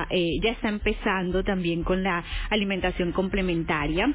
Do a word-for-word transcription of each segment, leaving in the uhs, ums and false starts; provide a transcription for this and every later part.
eh, ya está empezando también con la alimentación complementaria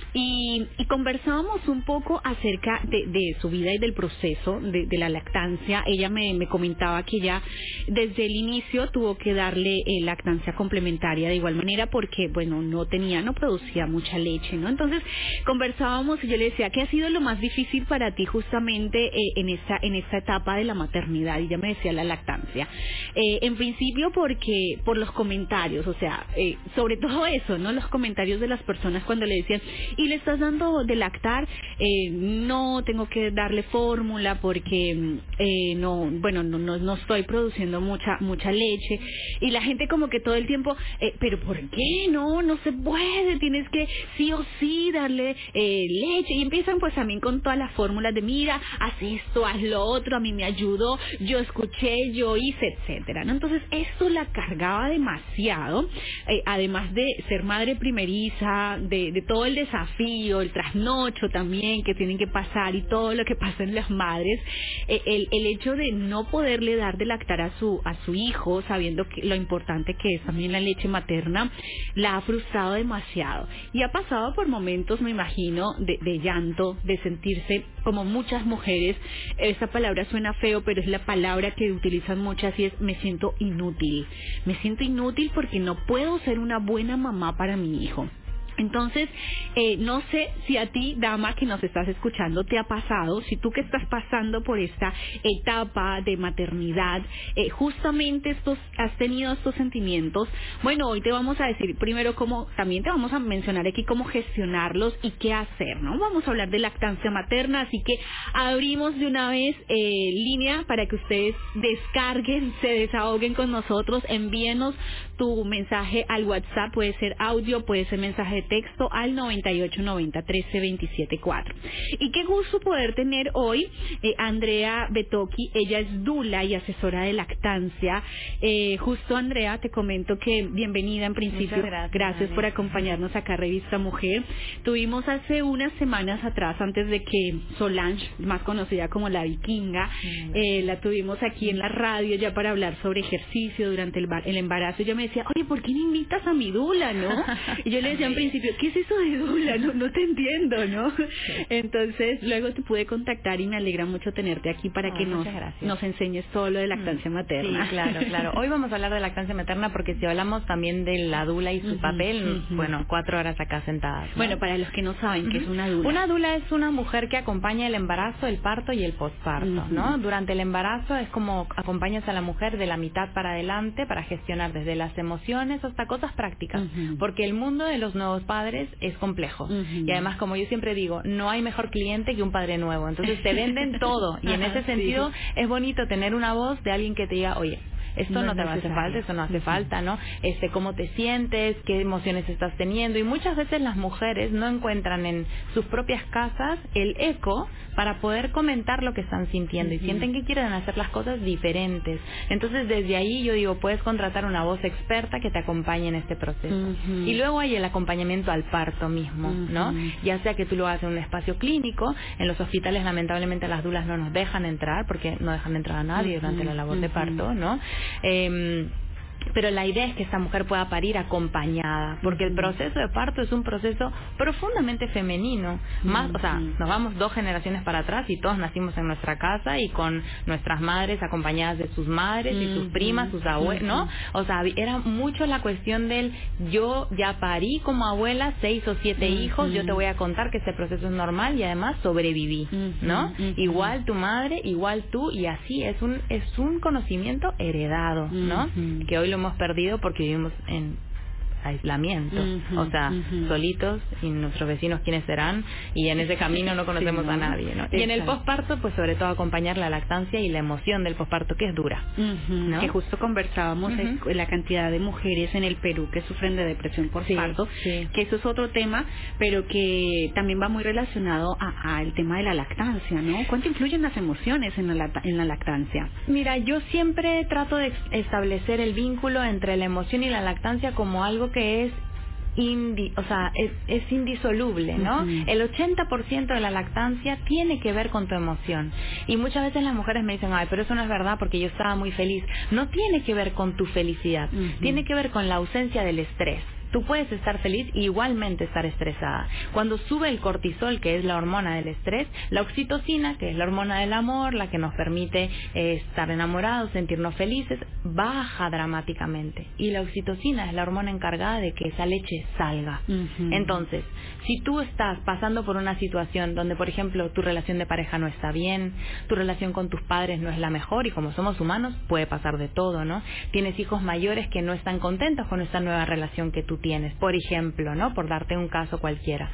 y, y conversábamos un poco acerca de, de su vida y del proceso de, de la lactancia. Ella me, me comentaba que ya desde el inicio tuvo que darle eh, lactancia complementaria de igual manera porque, bueno, no tenía, no producía mucha leche, ¿no? Entonces conversábamos y yo le decía, ¿qué ha sido lo más difícil para ti justamente eh, en esta en esta etapa de la maternidad? Y ella me decía la lactancia. Eh, en principio porque por los comentarios, o sea, eh, sobre todo eso, ¿no? Los comentarios de las personas cuando le decían, ¿y le estás dando de lactar? Eh, no, tengo que darle fórmula porque eh, no, bueno, no, no, no estoy produciendo mucha mucha leche. Y la gente como que todo el tiempo, eh, ¿pero por qué? No, no se puede, tienes que sí o sí darle eh, leche. Y empiezan pues también con todas las fórmulas de, mira, haz esto, haz lo otro, a mí me ayudó, yo escuché, yo hice, etcétera, ¿no? Entonces esto la cargaba demasiado, eh, además de ser madre primeriza, de, de todo el desafío, el trasnocho también que tienen que pasar y todo lo que pasa en las madres, eh, el, el hecho de no poderle dar de lactar a su a su hijo, sabiendo que lo importante que es también la leche materna, la ha frustrado demasiado y ha pasado por momentos, me imagino, de, de llanto, de sentirse como muchas mujeres. Esa palabra suena feo, pero es la palabra que utilizan muchas y es me siento inútil, me siento inútil porque no puedo ser una buena mamá para mi hijo. Entonces, eh, no sé si a ti, dama que nos estás escuchando, te ha pasado, si tú que estás pasando por esta etapa de maternidad, eh, justamente estos, has tenido estos sentimientos. Bueno, hoy te vamos a decir primero cómo, también te vamos a mencionar aquí cómo gestionarlos y qué hacer, ¿no? Vamos a hablar de lactancia materna, así que abrimos de una vez eh, línea para que ustedes descarguen, se desahoguen con nosotros, envíenos tu mensaje al WhatsApp, puede ser audio, puede ser mensaje de texto al noventa y ocho noventa trece veintisiete cuatro. Y qué gusto poder tener hoy eh, a Andrea Betoki. Ella es dula y asesora de lactancia. Eh, justo, Andrea, te comento que bienvenida en principio. Muchas gracias, gracias por acompañarnos acá a Revista Mujer. Tuvimos hace unas semanas atrás, antes de que Solange, más conocida como la Vikinga, eh, la tuvimos aquí en la radio ya para hablar sobre ejercicio durante el, el embarazo. Ella me decía, oye, ¿por qué no invitas a mi dula, no? Y yo le decía en principio, ¿qué es eso de dula? No, no te entiendo, ¿no? Entonces, luego te pude contactar y me alegra mucho tenerte aquí para oh, que nos, nos enseñes todo lo de lactancia materna. Sí, claro, claro. Hoy vamos a hablar de lactancia materna porque si hablamos también de la dula y su uh-huh, papel, uh-huh. bueno, cuatro horas acá sentadas, ¿no? Bueno, para los que no saben, uh-huh. ¿qué es una dula? Una dula es una mujer que acompaña el embarazo, el parto y el posparto, uh-huh. ¿no? Durante el embarazo es como acompañas a la mujer de la mitad para adelante para gestionar desde las emociones hasta cosas prácticas, uh-huh. porque el mundo de los nuevos padres es complejo. Uh-huh. Y además, como yo siempre digo, no hay mejor cliente que un padre nuevo. Entonces te venden todo. Y en ese sentido sí. es bonito tener una voz de alguien que te diga, oye, esto no, no te va a hacer falta, esto no hace uh-huh. falta, ¿no? Este, cómo te sientes, qué emociones estás teniendo. Y muchas veces las mujeres no encuentran en sus propias casas el eco para poder comentar lo que están sintiendo uh-huh. y sienten que quieren hacer las cosas diferentes. Entonces, desde ahí yo digo, puedes contratar una voz experta que te acompañe en este proceso. Uh-huh. Y luego hay el acompañamiento al parto mismo, uh-huh. ¿no? Ya sea que tú lo hagas en un espacio clínico, en los hospitales lamentablemente las dulas no nos dejan entrar porque no dejan entrar a nadie uh-huh. durante la labor uh-huh. de parto, ¿no? Eh, pero la idea es que esta mujer pueda parir acompañada, porque el proceso de parto es un proceso profundamente femenino. Más, o sea, nos vamos dos generaciones para atrás y todos nacimos en nuestra casa y con nuestras madres acompañadas de sus madres y sus primas, sus abuelos, ¿no? O sea, era mucho la cuestión del yo ya parí como abuela seis o siete hijos, yo te voy a contar que este proceso es normal y además sobreviví, ¿no? Igual tu madre, igual tú, y así es un es un conocimiento heredado, ¿no? Que hoy lo hemos perdido porque vivimos en aislamiento, uh-huh, o sea, uh-huh. solitos, y nuestros vecinos quiénes serán, y en ese camino no conocemos sí, ¿no? a nadie, ¿no? Y en el posparto, pues sobre todo acompañar la lactancia y la emoción del posparto, que es dura, uh-huh, ¿no? Que justo conversábamos uh-huh. en la cantidad de mujeres en el Perú que sufren de depresión posparto, sí, sí. que eso es otro tema, pero que también va muy relacionado al tema de la lactancia, ¿no? ¿Cuánto influyen las emociones en la, en la lactancia? Mira, yo siempre trato de establecer el vínculo entre la emoción y la lactancia como algo que es indi, o sea, es, es indisoluble, ¿no? Uh-huh. El ochenta por ciento de la lactancia tiene que ver con tu emoción. Y muchas veces las mujeres me dicen, ay, pero eso no es verdad porque yo estaba muy feliz. No tiene que ver con tu felicidad, uh-huh. tiene que ver con la ausencia del estrés. Tú puedes estar feliz y igualmente estar estresada. Cuando sube el cortisol, que es la hormona del estrés, la oxitocina, que es la hormona del amor, la que nos permite eh, estar enamorados, sentirnos felices, baja dramáticamente. Y la oxitocina es la hormona encargada de que esa leche salga. Uh-huh. Entonces, si tú estás pasando por una situación donde, por ejemplo, tu relación de pareja no está bien, tu relación con tus padres no es la mejor, y como somos humanos, puede pasar de todo, ¿no? Tienes hijos mayores que no están contentos con esta nueva relación que tú tienes, por ejemplo, ¿no? Por darte un caso cualquiera.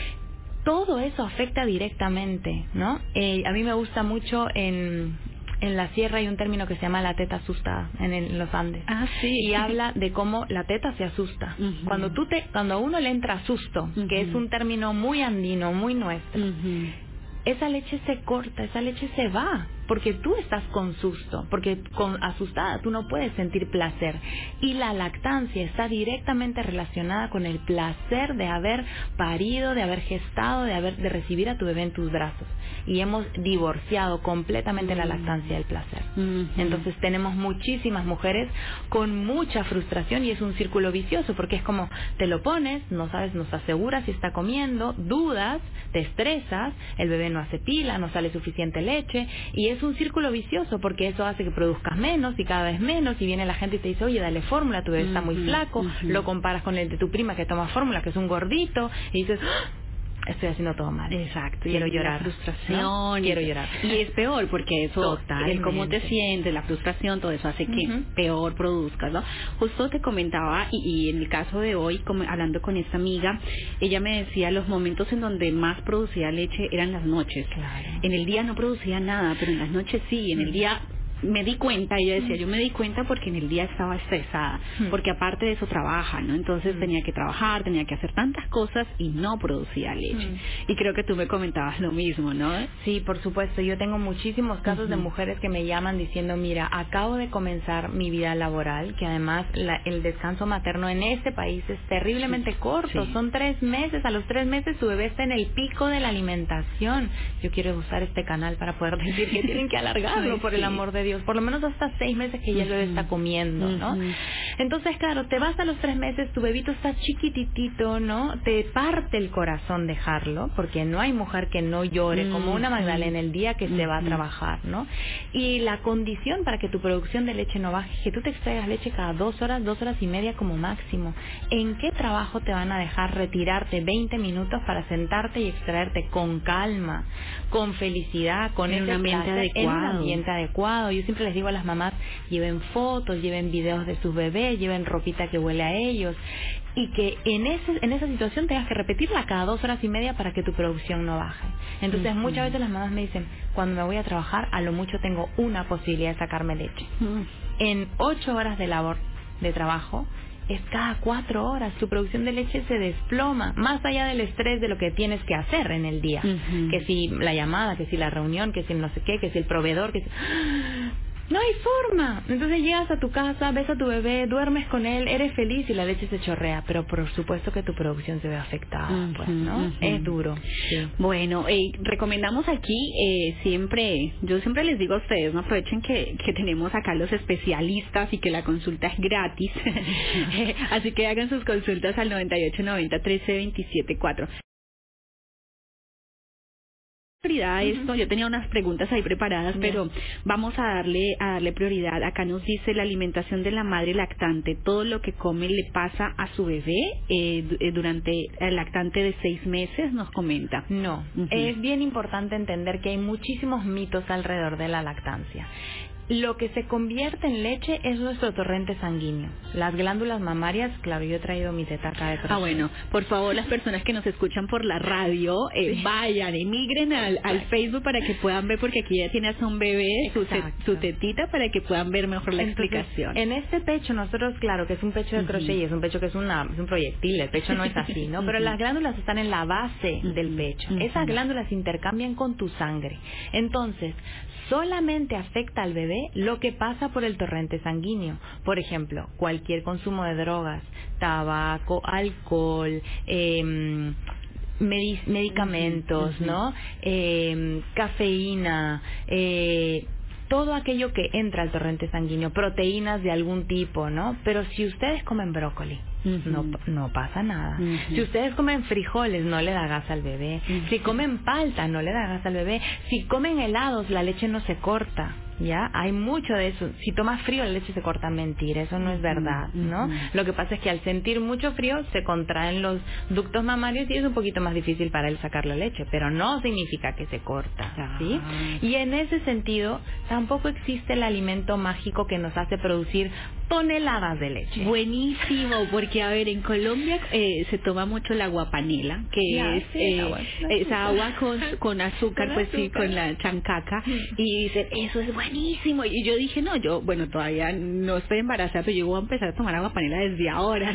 Todo eso afecta directamente, ¿no? Eh, a mí me gusta mucho en, en la sierra hay un término que se llama la teta asustada en, el, en los Andes. Ah, sí. Y habla de cómo la teta se asusta. Uh-huh. Cuando tú te, cuando a uno le entra susto, uh-huh. que es un término muy andino, muy nuestro, uh-huh. esa leche se corta, esa leche se va, porque tú estás con susto, porque con asustada tú no puedes sentir placer. Y la lactancia está directamente relacionada con el placer de haber parido, de haber gestado, de haber de recibir a tu bebé en tus brazos. Y hemos divorciado completamente mm. la lactancia del placer. Mm-hmm. Entonces tenemos muchísimas mujeres con mucha frustración y es un círculo vicioso, porque es como te lo pones, no sabes, no estás segura si está comiendo, dudas, te estresas, el bebé no hace pila, no sale suficiente leche y es un círculo vicioso porque eso hace que produzcas menos y cada vez menos y viene la gente y te dice, oye, dale fórmula, tu bebé está muy flaco, uh-huh. lo comparas con el de tu prima que toma fórmula, que es un gordito y dices, ¡ah! Estoy haciendo todo mal. Exacto. Quiero llorar. La frustración. ¿No? Quiero llorar. Y es peor porque eso, Totalmente. el cómo te sientes, la frustración, todo eso hace que uh-huh. peor produzcas, ¿no? Justo te comentaba, y, y en el caso de hoy, como, hablando con esta amiga, ella me decía los momentos en donde más producía leche eran las noches. Claro. En el día no producía nada, pero en las noches sí. En el día me di cuenta, ella decía, yo me di cuenta porque en el día estaba estresada, mm. porque aparte de eso trabaja, ¿no? Entonces mm. tenía que trabajar, tenía que hacer tantas cosas y no producía leche. Mm. Y creo que tú me comentabas lo mismo, ¿no? Sí, por supuesto. Yo tengo muchísimos casos uh-huh. de mujeres que me llaman diciendo, mira, acabo de comenzar mi vida laboral, que además la, el descanso materno en este país es terriblemente sí. corto, sí. son tres meses, a los tres meses tu bebé está en el pico de la alimentación. Yo quiero usar este canal para poder decir que tienen que alargarlo, sí, por sí. el amor de Dios. Por lo menos hasta seis meses que ya el bebé está comiendo, ¿no? Uh-huh. Entonces, claro, te vas a los tres meses, tu bebito está chiquititito, ¿no? Te parte el corazón dejarlo, porque no hay mujer que no llore, uh-huh. como una Magdalena el día que uh-huh. se va a trabajar, ¿no? Y la condición para que tu producción de leche no baje, que tú te extraigas leche cada dos horas, dos horas y media como máximo. ¿En qué trabajo te van a dejar retirarte veinte minutos para sentarte y extraerte con calma, con felicidad, con en ese un ambiente placer, adecuado? En un ambiente adecuado. Yo siempre les digo a las mamás, lleven fotos, lleven videos de sus bebés, lleven ropita que huele a ellos, y que en ese en esa situación tengas que repetirla cada dos horas y media para que tu producción no baje. Entonces, uh-huh. muchas veces las mamás me dicen, cuando me voy a trabajar, a lo mucho tengo una posibilidad de sacarme leche. Uh-huh. En ocho horas de labor, de trabajo, es cada cuatro horas. Tu producción de leche se desploma, más allá del estrés de lo que tienes que hacer en el día. Uh-huh. Que si la llamada, que si la reunión, que si no sé qué, que si el proveedor, que si... No hay forma. Entonces llegas a tu casa, ves a tu bebé, duermes con él, eres feliz y la leche se chorrea, pero por supuesto que tu producción se ve afectada, uh-huh, pues, ¿no? Uh-huh. Es duro. Sí. Bueno, eh, recomendamos aquí eh, siempre, yo siempre les digo a ustedes, no aprovechen que, que tenemos acá los especialistas y que la consulta es gratis, así que hagan sus consultas al noventa y ocho noventa trece veintisiete cuatro. Prioridad a esto, uh-huh. yo tenía unas preguntas ahí preparadas, yeah. pero vamos a darle a darle prioridad. Acá nos dice la alimentación de la madre lactante, todo lo que come le pasa a su bebé eh, durante el lactante de seis meses, nos comenta. No, uh-huh. es bien importante entender que hay muchísimos mitos alrededor de la lactancia. Lo que se convierte en leche es nuestro torrente sanguíneo. Las glándulas mamarias, claro, yo he traído mi teta acá de Ah, bueno, por favor, las personas que nos escuchan por la radio, eh, sí. vayan, emigren al, al Facebook para que puedan ver, porque aquí ya tienes un bebé, su, su tetita, para que puedan ver mejor la Entonces, explicación. En este pecho, nosotros, claro, que es un pecho de crochet uh-huh. y es un pecho que es, una, es un proyectil, el pecho no es así, ¿no? Pero uh-huh. las glándulas están en la base uh-huh. del pecho. Uh-huh. Esas glándulas intercambian con tu sangre. Entonces, solamente afecta al bebé bebé lo que pasa por el torrente sanguíneo. Por ejemplo, cualquier consumo de drogas, tabaco, alcohol, eh, medicamentos, uh-huh. ¿no? Eh, cafeína, eh, todo aquello que entra al torrente sanguíneo, proteínas de algún tipo, ¿no? Pero si ustedes comen brócoli, uh-huh. no, no pasa nada. Uh-huh. Si ustedes comen frijoles, no le da gas al bebé. Uh-huh. Si comen palta, no le da gas al bebé. Si comen helados, la leche no se corta. ¿Ya? Hay mucho de eso. Si tomas frío, la leche se corta. Mentira, eso no es verdad, ¿no? Uh-huh. Lo que pasa es que al sentir mucho frío se contraen los ductos mamarios y es un poquito más difícil para él sacar la leche, pero no significa que se corta, ¿sí? Y en ese sentido, tampoco existe el alimento mágico que nos hace producir toneladas de leche. Buenísimo, porque a ver, en Colombia eh, se toma mucho la aguapanela, que ya, es sí, eh, agua, esa agua con, con azúcar, con pues azúcar. Sí, con la chancaca, y dicen, eso es buenísimo. Y yo dije, no, yo, bueno, todavía no estoy embarazada, pero yo voy a empezar a tomar aguapanela desde ahora.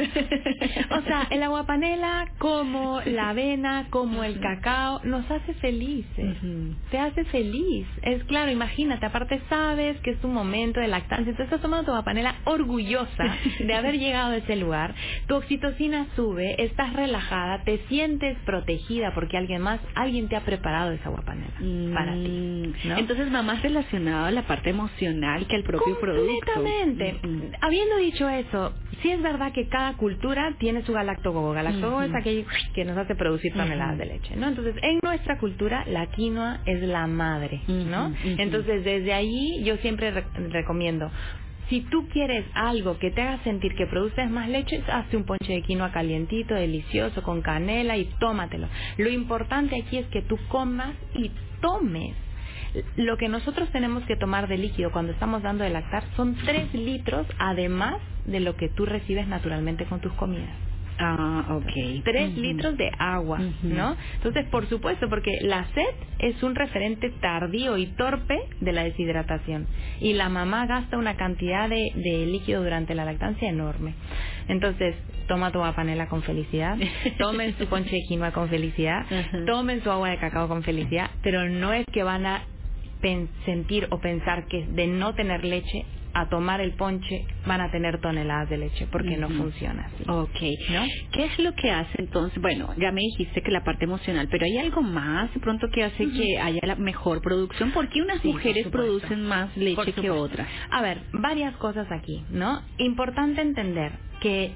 O sea, el aguapanela, como la avena, como el cacao, nos hace felices. Uh-huh. Te hace feliz. Es claro, imagínate, aparte sabes que es tu momento de lactancia, entonces estás tomando tu aguapanela orgullosa de haber llegado a ese lugar, tu oxitocina sube, estás relajada, te sientes protegida porque alguien más, alguien te ha preparado esa aguapanela mm, para ti, ¿no? Entonces va más relacionado a la parte emocional que al propio producto. Completamente. Mm-hmm. Habiendo dicho eso, sí es verdad que cada cultura tiene su galactogogo. Galactogogo mm-hmm. es aquel que nos hace producir toneladas mm-hmm. de leche, ¿no? Entonces, en nuestra cultura, la quinoa es la madre, ¿no? Mm-hmm. Entonces, desde ahí yo siempre re- recomiendo, si tú quieres algo que te haga sentir que produces más leche, hazte un ponche de quinoa calientito, delicioso, con canela y tómatelo. Lo importante aquí es que tú comas y tomes. Lo que nosotros tenemos que tomar de líquido cuando estamos dando de lactar son tres litros, además de lo que tú recibes naturalmente con tus comidas. Ah, ok. Tres uh-huh. litros de agua, uh-huh. ¿no? Entonces, por supuesto, porque la sed es un referente tardío y torpe de la deshidratación. Y la mamá gasta una cantidad de, de líquido durante la lactancia enorme. Entonces, toma tu aguapanela con felicidad, tomen su ponche de quinoa con felicidad, uh-huh. tomen su agua de cacao con felicidad, pero no es que van a pen- sentir o pensar que de no tener leche a tomar el ponche van a tener toneladas de leche, porque uh-huh. no funciona así. Ok. ¿No? ¿Qué es lo que hace entonces? Bueno, ya me dijiste que la parte emocional, pero ¿hay algo más de pronto que hace uh-huh. que haya la mejor producción? ¿Por qué unas sí, mujeres producen más leche que otras? A ver, varias cosas aquí, ¿no? Importante entender que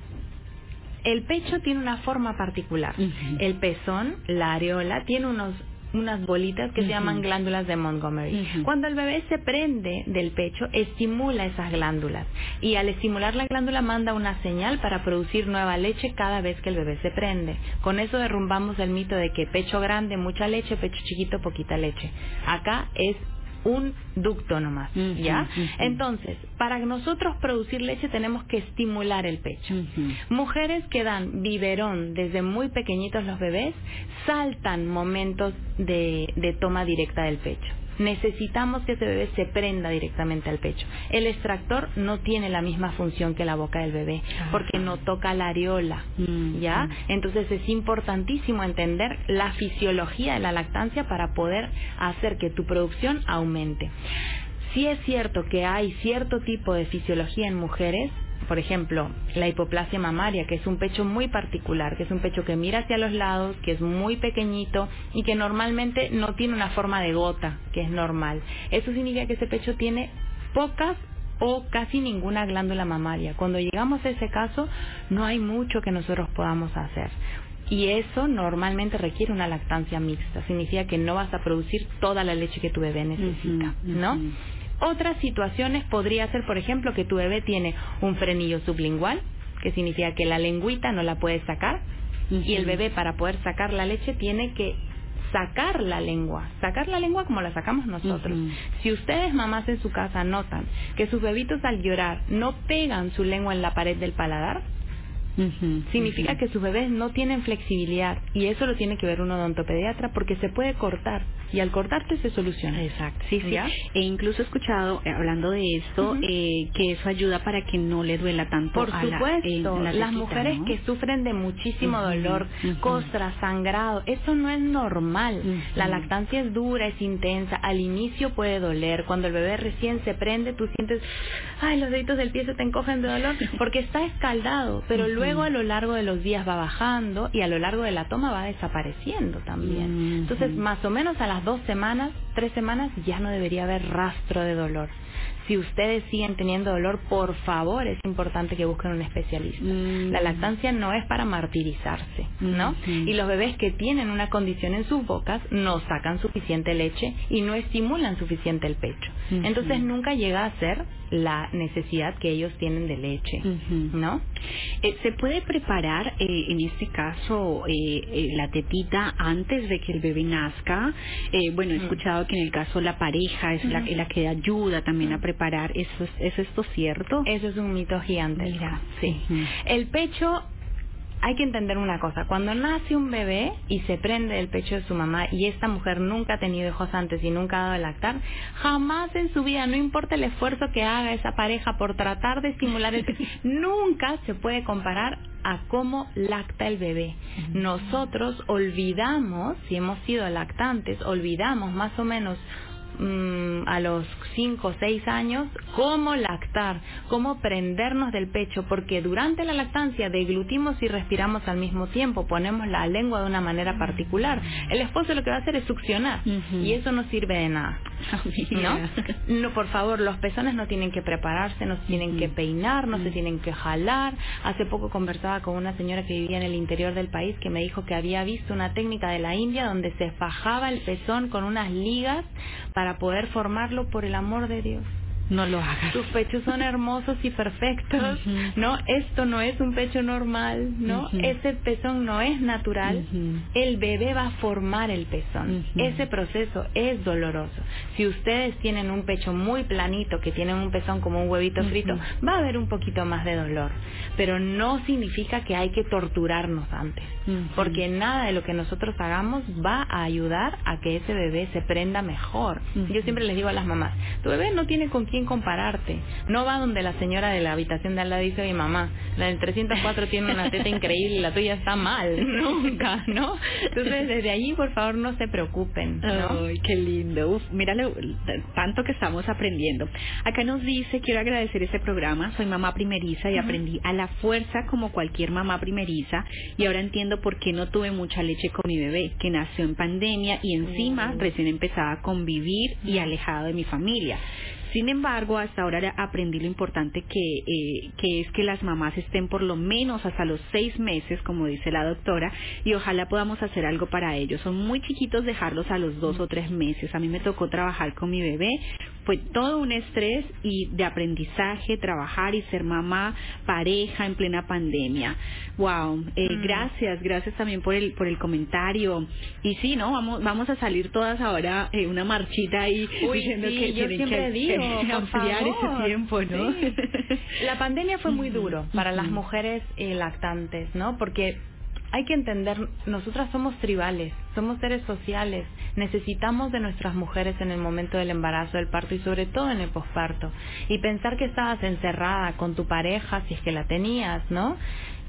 el pecho tiene una forma particular. Uh-huh. El pezón, la areola, tiene unos unas bolitas que uh-huh. se llaman glándulas de Montgomery. Uh-huh. Cuando el bebé se prende del pecho, estimula esas glándulas, y al estimular la glándula manda una señal para producir nueva leche cada vez que el bebé se prende. Con eso derrumbamos el mito de que pecho grande, mucha leche, pecho chiquito, poquita leche. Acá es un ducto nomás, uh-huh, ¿ya? Uh-huh. Entonces, para nosotros producir leche tenemos que estimular el pecho. Uh-huh. Mujeres que dan biberón desde muy pequeñitos los bebés, saltan momentos de, de toma directa del pecho. Necesitamos que ese bebé se prenda directamente al pecho. El extractor no tiene la misma función que la boca del bebé, porque no toca la areola, ¿ya? Entonces es importantísimo entender la fisiología de la lactancia para poder hacer que tu producción aumente. Sí es cierto que hay cierto tipo de fisiología en mujeres, por ejemplo, la hipoplasia mamaria, que es un pecho muy particular, que es un pecho que mira hacia los lados, que es muy pequeñito y que normalmente no tiene una forma de gota, que es normal. Eso significa que ese pecho tiene pocas o casi ninguna glándula mamaria. Cuando llegamos a ese caso, no hay mucho que nosotros podamos hacer. Y eso normalmente requiere una lactancia mixta. Significa que no vas a producir toda la leche que tu bebé necesita, uh-huh, ¿no? Uh-huh. Otras situaciones podría ser, por ejemplo, que tu bebé tiene un frenillo sublingual, que significa que la lengüita no la puedes sacar, uh-huh. y el bebé, para poder sacar la leche, tiene que sacar la lengua, sacar la lengua como la sacamos nosotros. Uh-huh. Si ustedes, mamás, en su casa notan que sus bebitos al llorar no pegan su lengua en la pared del paladar, uh-huh. significa uh-huh. que sus bebés no tienen flexibilidad, y eso lo tiene que ver un odontopediatra, porque se puede cortar. y al cortarte se soluciona. Exacto, sí, sí. ¿Ya? E incluso he escuchado, eh, hablando de esto, uh-huh. eh, que eso ayuda para que no le duela tanto. Por a supuesto, la, eh, la las tetita, mujeres, ¿no?, que sufren de muchísimo uh-huh. dolor, uh-huh. costras, sangrado, eso no es normal. Uh-huh. La lactancia es dura, es intensa, al inicio puede doler, cuando el bebé recién se prende, tú sientes, ay, los deditos del pie se te encogen de dolor, porque está escaldado, pero uh-huh. luego a lo largo de los días va bajando y a lo largo de la toma va desapareciendo también. Uh-huh. Entonces, más o menos a las dos semanas, tres semanas, ya no debería haber rastro de dolor. Si ustedes siguen teniendo dolor, por favor, es importante que busquen un especialista. Mm. La lactancia no es para martirizarse, ¿no? Mm. Y los bebés que tienen una condición en sus bocas no sacan suficiente leche y no estimulan suficiente el pecho. Mm. Entonces nunca llega a ser la necesidad que ellos tienen de leche, mm-hmm. ¿no? Eh, ¿Se puede preparar, eh, en este caso, eh, eh, la tetita antes de que el bebé nazca? Eh, bueno, he escuchado mm. que en el caso la pareja es mm. la, la que ayuda también mm. a preparar. ¿Eso es, ¿Es esto cierto? Eso es un mito gigante. Mira, sí. Uh-huh. El pecho, hay que entender una cosa. Cuando nace un bebé y se prende el pecho de su mamá y esta mujer nunca ha tenido hijos antes y nunca ha dado de lactar, jamás en su vida, no importa el esfuerzo que haga esa pareja por tratar de estimular el pecho, nunca se puede comparar a cómo lacta el bebé. Uh-huh. Nosotros olvidamos, si hemos sido lactantes, olvidamos más o menos a los cinco o seis años cómo lactar, cómo prendernos del pecho, porque durante la lactancia deglutimos y respiramos al mismo tiempo, ponemos la lengua de una manera particular. El esposo lo que va a hacer es succionar uh-huh. y eso no sirve de nada, ¿no? No, por favor, los pezones no tienen que prepararse, no se tienen uh-huh. que peinar, no uh-huh. se tienen que jalar. Hace poco conversaba con una señora que vivía en el interior del país que me dijo que había visto una técnica de la India donde se fajaba el pezón con unas ligas para para poder formarlo. Por el amor de Dios, no lo hagas. Tus pechos son hermosos y perfectos, uh-huh. ¿no? Esto no es un pecho normal, ¿no? Uh-huh. Ese pezón no es natural. Uh-huh. El bebé va a formar el pezón. Uh-huh. Ese proceso es doloroso. Si ustedes tienen un pecho muy planito, que tienen un pezón como un huevito uh-huh. frito, va a haber un poquito más de dolor. Pero no significa que hay que torturarnos antes. Uh-huh. Porque nada de lo que nosotros hagamos va a ayudar a que ese bebé se prenda mejor. Uh-huh. Yo siempre les digo a las mamás, tu bebé no tiene con quién compararte. No va donde la señora de la habitación de al lado dice, mi mamá, la del trescientos cuatro tiene una teta increíble y la tuya está mal. Nunca, ¿no? Entonces, desde allí, por favor, no se preocupen, ¿no? Ay, qué lindo. Uf, míralo, tanto que estamos aprendiendo. Acá nos dice, quiero agradecer este programa, soy mamá primeriza y uh-huh. aprendí a la fuerza como cualquier mamá primeriza y ahora entiendo por qué no tuve mucha leche con mi bebé, que nació en pandemia y encima uh-huh. recién empezaba a convivir y alejado de mi familia. Sin embargo, hasta ahora aprendí lo importante que, eh, que es que las mamás estén por lo menos hasta los seis meses, como dice la doctora, y ojalá podamos hacer algo para ellos. Son muy chiquitos dejarlos a los dos o tres meses. A mí me tocó trabajar con mi bebé, fue todo un estrés y de aprendizaje, trabajar y ser mamá, pareja en plena pandemia. Wow, eh, mm. gracias, gracias también por el por el comentario. Y sí, no, vamos vamos a salir todas ahora eh, una marchita ahí Uy, diciendo sí, que yo tienen siempre que digo, ampliar ese tiempo, ¿no? Sí. La pandemia fue muy duro para las mujeres eh, lactantes, ¿no? Porque hay que entender, nosotras somos tribales, somos seres sociales, necesitamos de nuestras mujeres en el momento del embarazo, del parto y sobre todo en el posparto. Y pensar que estabas encerrada con tu pareja, si es que la tenías, ¿no?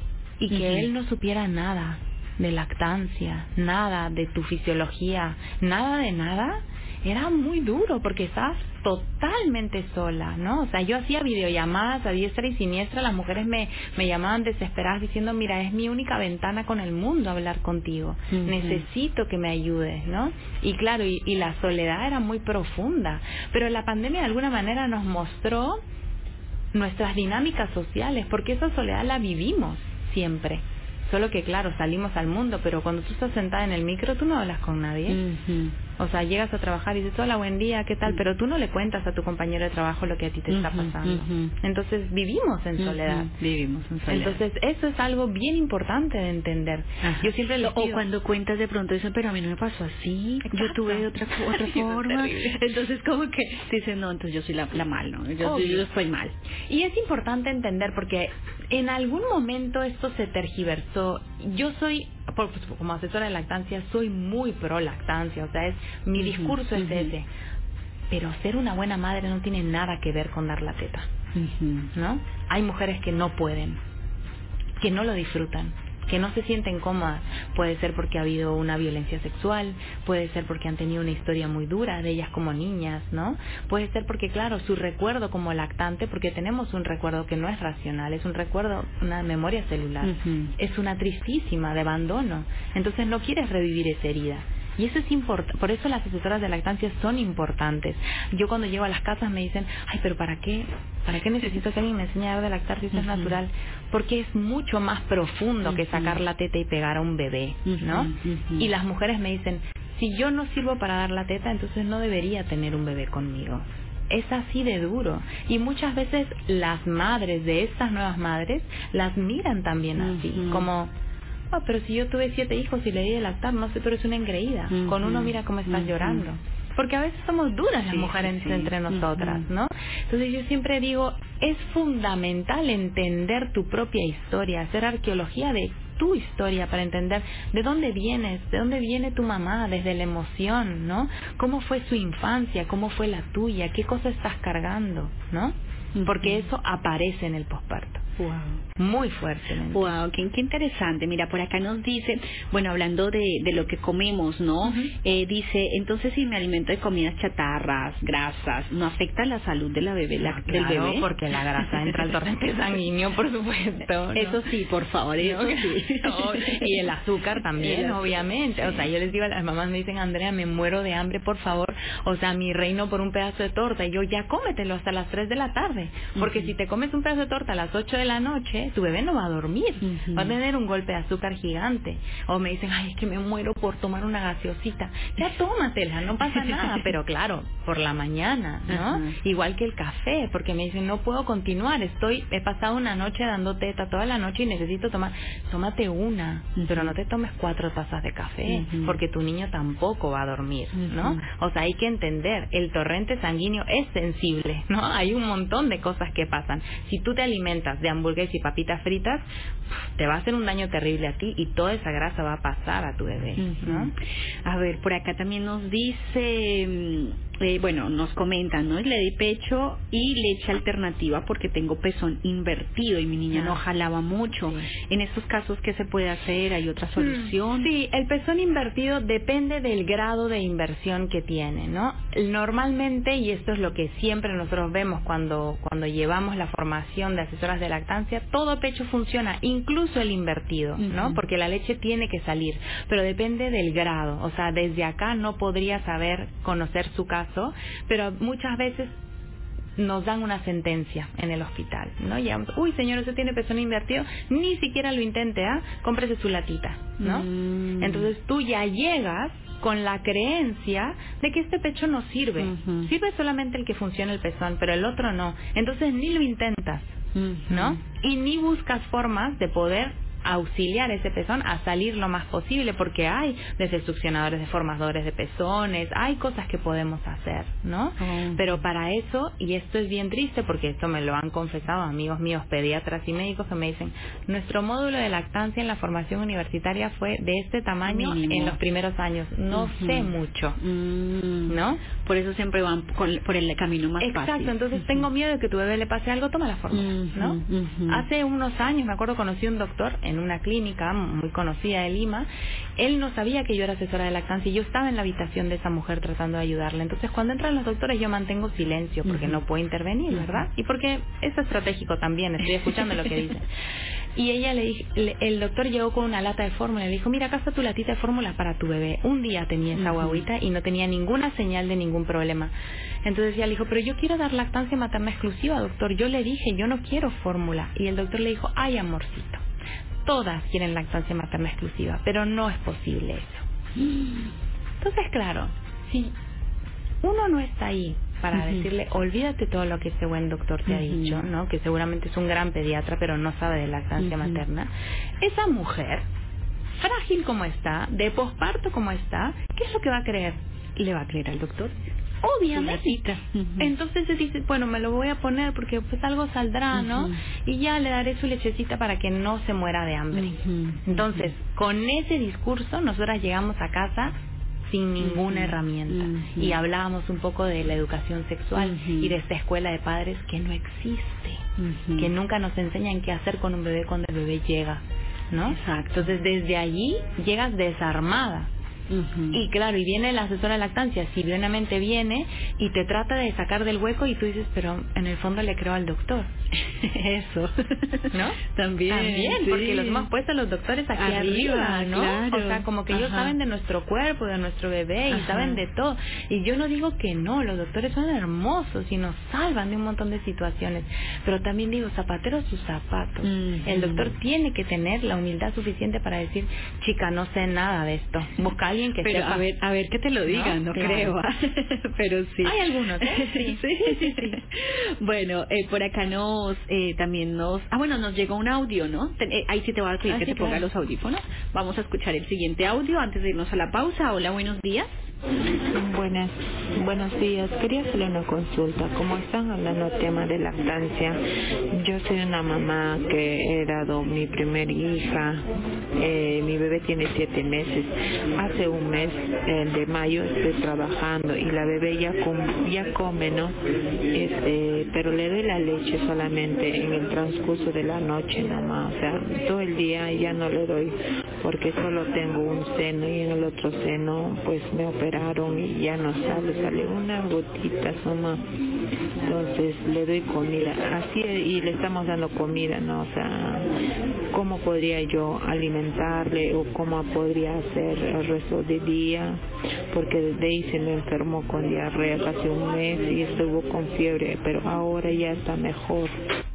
Y que uh-huh. él no supiera nada de lactancia, nada de tu fisiología, nada de nada, era muy duro porque estabas totalmente sola, ¿no? O sea, yo hacía videollamadas a diestra y siniestra, las mujeres me, me llamaban desesperadas diciendo, mira, es mi única ventana con el mundo hablar contigo, uh-huh. necesito que me ayudes, ¿no? Y claro, y, y la soledad era muy profunda, pero la pandemia de alguna manera nos mostró nuestras dinámicas sociales, porque esa soledad la vivimos siempre. Solo que, claro, salimos al mundo, pero cuando tú estás sentada en el micro, tú no hablas con nadie. Uh-huh. O sea, llegas a trabajar y dices, hola, buen día, ¿qué tal? Pero tú no le cuentas a tu compañero de trabajo lo que a ti te uh-huh, está pasando. Uh-huh. Entonces, vivimos en soledad. Uh-huh. Vivimos en soledad. Entonces, eso es algo bien importante de entender. Ajá. Yo siempre les digo, o cuando cuentas de pronto eso, pero a mí no me pasó así. Exacto. Yo tuve de otra, otra forma. Entonces, como que dicen, no, entonces yo soy la, la mal, ¿no? Yo, yo estoy mal. Y es importante entender porque en algún momento esto se tergiversó. Yo soy, por, pues, como asesora de lactancia, soy muy pro lactancia, o sea, es mi discurso uh-huh, es uh-huh. ese. Pero ser una buena madre no tiene nada que ver con dar la teta, uh-huh. ¿no? Hay mujeres que no pueden, que no lo disfrutan, que no se sienten cómodas. Puede ser porque ha habido una violencia sexual, puede ser porque han tenido una historia muy dura de ellas como niñas, ¿no? Puede ser porque, claro, su recuerdo como lactante, porque tenemos un recuerdo que no es racional, es un recuerdo, una memoria celular, uh-huh. es una tristísima de abandono. Entonces no quieres revivir esa herida. Y eso es importante, por eso las asesoras de lactancia son importantes. Yo cuando llego a las casas me dicen, ay, pero ¿para qué? ¿Para qué necesito que alguien me enseñe a dar de lactar si eso uh-huh. es natural? Porque es mucho más profundo uh-huh. que sacar la teta y pegar a un bebé, ¿no? Uh-huh. Y las mujeres me dicen, si yo no sirvo para dar la teta, entonces no debería tener un bebé conmigo. Es así de duro. Y muchas veces las madres de estas nuevas madres las miran también así, uh-huh. como... Oh, pero si yo tuve siete hijos y le di de lactar, no sé, tú eres una engreída. Uh-huh. Con uno mira cómo estás uh-huh. llorando. Porque a veces somos duras las sí, mujeres sí. entre nosotras, uh-huh. ¿no? Entonces yo siempre digo, es fundamental entender tu propia historia, hacer arqueología de tu historia para entender de dónde vienes, de dónde viene tu mamá, desde la emoción, ¿no? Cómo fue su infancia, cómo fue la tuya, qué cosa estás cargando, ¿no? Porque eso aparece en el posparto. Wow. Muy fuertemente. Wow, qué, qué interesante. Mira, por acá nos dice, bueno, hablando de, de lo que comemos, ¿no? Uh-huh. Eh, dice, entonces si me alimento de comidas chatarras, grasas, ¿no afecta la salud de la bebé, la, no, del claro, bebé? Porque la grasa entra al torrente sanguíneo, por supuesto, ¿no? Eso sí, por favor, eso no, sí. No, y el azúcar también, el obviamente. Azúcar. O sea, yo les digo a las mamás, me dicen, Andrea, me muero de hambre, por favor. O sea, mi reino por un pedazo de torta. Y yo, ya cómetelo hasta las tres de la tarde. Porque uh-huh. si te comes un pedazo de torta a las ocho de la noche, tu bebé no va a dormir, uh-huh. va a tener un golpe de azúcar gigante. O me dicen, ay, es que me muero por tomar una gaseosita. Ya tómatela, no pasa nada. Pero claro, por la mañana, ¿no? Uh-huh. Igual que el café, porque me dicen, no puedo continuar, estoy, he pasado una noche dando teta toda la noche y necesito tomar. Tómate una, uh-huh. pero no te tomes cuatro tazas de café, uh-huh. porque tu niño tampoco va a dormir, ¿no? Uh-huh. O sea, hay que entender, el torrente sanguíneo es sensible, ¿no? Hay un montón de cosas que pasan. Si tú te alimentas de hamburguesas y papitas fritas, te va a hacer un daño terrible a ti y toda esa grasa va a pasar a tu bebé, ¿no? Uh-huh. A ver, por acá también nos dice, eh, bueno, nos comentan, ¿no? Le di pecho y leche alternativa porque tengo pezón invertido y mi niña ah. no jalaba mucho. Sí. En estos casos, ¿qué se puede hacer? ¿Hay otra solución? Sí, el pezón invertido depende del grado de inversión que tiene, ¿no? Normalmente, y esto es lo que siempre nosotros vemos cuando, cuando llevamos la formación de asesoras de lactancia, todo pecho funciona, incluso el invertido, ¿no? Uh-huh. Porque la leche tiene que salir, pero depende del grado. O sea, desde acá no podría saber, conocer su caso, pero muchas veces nos dan una sentencia en el hospital, ¿no? Llegamos, uy, señor, usted tiene pezón invertido, ni siquiera lo intente, ¿ah? Cómprese su latita, ¿no? Mm. Entonces tú ya llegas con la creencia de que este pecho no sirve. Uh-huh. Sirve solamente el que funciona el pezón, pero el otro no. Entonces ni lo intentas, uh-huh. ¿no? Y ni buscas formas de poder auxiliar ese pezón a salir lo más posible, porque hay desde succionadores deformadores de pezones, hay cosas que podemos hacer, ¿no? Oh. Pero para eso, y esto es bien triste porque esto me lo han confesado amigos míos pediatras y médicos que me dicen, nuestro módulo de lactancia en la formación universitaria fue de este tamaño Mínimo. en los primeros años, no uh-huh. sé mucho, uh-huh. ¿no? Por eso siempre van con, por el camino más Exacto, fácil. Exacto, entonces uh-huh. tengo miedo de que tu bebé le pase algo, toma la fórmula, uh-huh. ¿no? Uh-huh. Hace unos años, me acuerdo, conocí un doctor en una clínica muy conocida de Lima. Él no sabía que yo era asesora de lactancia y yo estaba en la habitación de esa mujer tratando de ayudarle. Entonces cuando entran los doctores yo mantengo silencio porque uh-huh. no puedo intervenir, ¿verdad? Y porque es estratégico también, estoy escuchando lo que dice. Y ella le dijo, el doctor llegó con una lata de fórmula y le dijo, mira, acá está tu latita de fórmula para tu bebé. Un día tenía esa uh-huh. guaguita y no tenía ninguna señal de ningún problema. Entonces ella le dijo, pero yo quiero dar lactancia materna exclusiva, doctor. Yo le dije, yo no quiero fórmula. Y el doctor le dijo, ay, amorcito, todas quieren lactancia materna exclusiva, pero no es posible eso. Entonces, claro, si uno no está ahí para uh-huh. decirle, olvídate todo lo que ese buen doctor te uh-huh. ha dicho, ¿no? Que seguramente es un gran pediatra, pero no sabe de lactancia uh-huh. materna. Esa mujer, frágil como está, de posparto como está, ¿qué es lo que va a creer? ¿Le va a creer al doctor? obviamente. Uh-huh. Entonces se dice, bueno, me lo voy a poner porque pues algo saldrá, ¿no? Uh-huh. Y ya le daré su lechecita para que no se muera de hambre. Uh-huh. Entonces, con ese discurso, nosotras llegamos a casa sin ninguna uh-huh. herramienta. Uh-huh. Y hablábamos un poco de la educación sexual uh-huh. y de esta escuela de padres que no existe, uh-huh. que nunca nos enseñan qué hacer con un bebé cuando el bebé llega, ¿no? Exacto. Entonces, desde allí llegas desarmada. Uh-huh. Y claro, y viene la asesora de lactancia, simplemente viene y te trata de sacar del hueco y tú dices, pero en el fondo le creo al doctor. Eso, ¿no? También, También, sí. porque los hemos puesto los doctores aquí arriba, arriba, ¿no? Claro. O sea, como que ellos Ajá. saben de nuestro cuerpo, de nuestro bebé y Ajá. saben de todo. Y yo no digo que no, los doctores son hermosos y nos salvan de un montón de situaciones. Pero también digo, zapatero sus zapatos. Uh-huh. El doctor tiene que tener la humildad suficiente para decir, chica, no sé nada de esto. Busca a alguien que pero sepa. a ver, a ver que te lo digan, no, no claro. creo. Pero sí. Hay algunos, ¿eh? Sí, sí, sí. sí, sí. Bueno, eh, por acá nos Eh, también nos... Ah, bueno, nos llegó un audio, ¿no? Te, eh, ahí sí te voy a pedir ah, que sí, te claro. ponga los audífonos. Vamos a escuchar el siguiente audio antes de irnos a la pausa. Hola, buenos días. Buenas, buenos días. Quería hacerle una consulta. Como están hablando del tema de lactancia, yo soy una mamá que he dado mi primer hija. Eh, mi bebé tiene siete meses. Hace un mes, el de mayo, estoy trabajando y la bebé ya, com ya come, ¿no? Este, pero le doy la leche solamente en el transcurso de la noche nomás. O sea, todo el día ya no le doy porque solo tengo un seno y en el otro seno pues me operaron y ya no sale, sale una gotita nomás. Entonces le doy comida así y le estamos dando comida, ¿no? O sea, ¿cómo podría yo alimentarle o cómo podría hacer el resto del día? Porque desde ahí se me enfermó con diarrea casi un mes y estuvo con fiebre, pero ahora ya está mejor.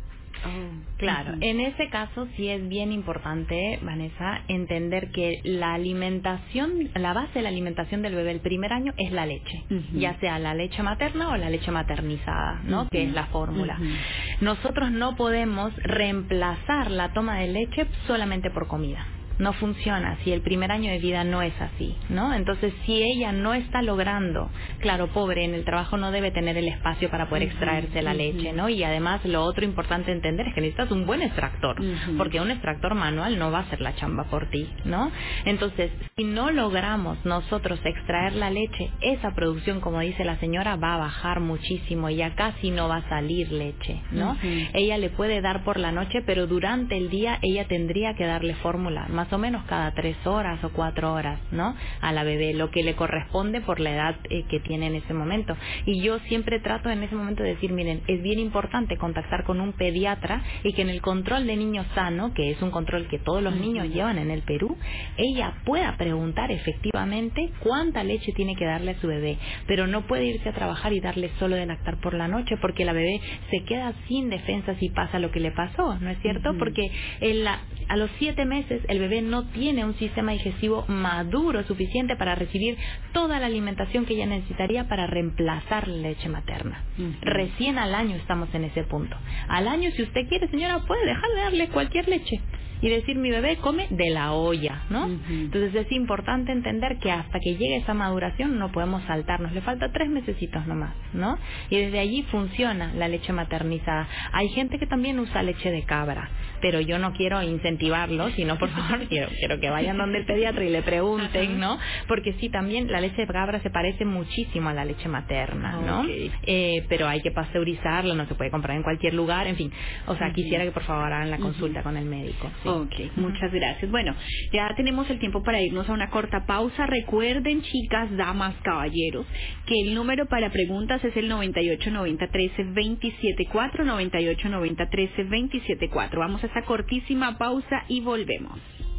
Oh, claro, uh-huh. En ese caso sí es bien importante, Vanessa, entender que la alimentación, la base de la alimentación del bebé el primer año es la leche, uh-huh. ya sea la leche materna o la leche maternizada, ¿no? Uh-huh. Que es la fórmula. Uh-huh. Nosotros no podemos reemplazar la toma de leche solamente por comida. No funciona si el primer año de vida no es así, ¿no? Entonces, si ella no está logrando, claro, pobre, en el trabajo no debe tener el espacio para poder extraerse uh-huh, la leche, uh-huh. ¿no? Y además, lo otro importante entender es que necesitas un buen extractor, uh-huh. porque un extractor manual no va a hacer la chamba por ti, ¿no? Entonces, si no logramos nosotros extraer la leche, esa producción, como dice la señora, va a bajar muchísimo y ya casi no va a salir leche, ¿no? Uh-huh. Ella le puede dar por la noche, pero durante el día ella tendría que darle fórmula, más o menos cada tres horas o cuatro horas, ¿no? A la bebé, lo que le corresponde por la edad eh, que tiene en ese momento. Y yo siempre trato en ese momento de decir, miren, es bien importante contactar con un pediatra y que en el control de niño sano, que es un control que todos los niños llevan en el Perú, ella pueda preguntar efectivamente cuánta leche tiene que darle a su bebé, pero no puede irse a trabajar y darle solo de lactar por la noche, porque la bebé se queda sin defensa si pasa lo que le pasó, ¿no es cierto? Uh-huh. Porque en la, a los siete meses el bebé no tiene un sistema digestivo maduro suficiente para recibir toda la alimentación que ella necesitaría para reemplazar la leche materna. Uh-huh. Recién al año estamos en ese punto. Al año, si usted quiere, señora, puede dejar de darle cualquier leche y decir, mi bebé come de la olla, ¿no? Uh-huh. Entonces es importante entender que hasta que llegue esa maduración no podemos saltarnos, le falta tres mesecitos nomás, ¿no? Y desde allí funciona la leche maternizada. Hay gente que también usa leche de cabra, pero yo no quiero incentivarlo, sino por favor quiero, quiero que vayan donde el pediatra y le pregunten, ¿no? Porque sí, también la leche de cabra se parece muchísimo a la leche materna, ¿no? Okay. Eh, pero hay que pasteurizarla, no se puede comprar en cualquier lugar, en fin. O sea, uh-huh. quisiera que por favor hagan la consulta uh-huh. con el médico. ¿Sí? Ok, muchas gracias. Bueno, ya tenemos el tiempo para irnos a una corta pausa. Recuerden, chicas, damas, caballeros, que el número para preguntas es el noventa y ocho noventa trece veintisiete cuatro, noventa y ocho noventa trece veintisiete cuatro. Vamos a esa cortísima pausa y volvemos.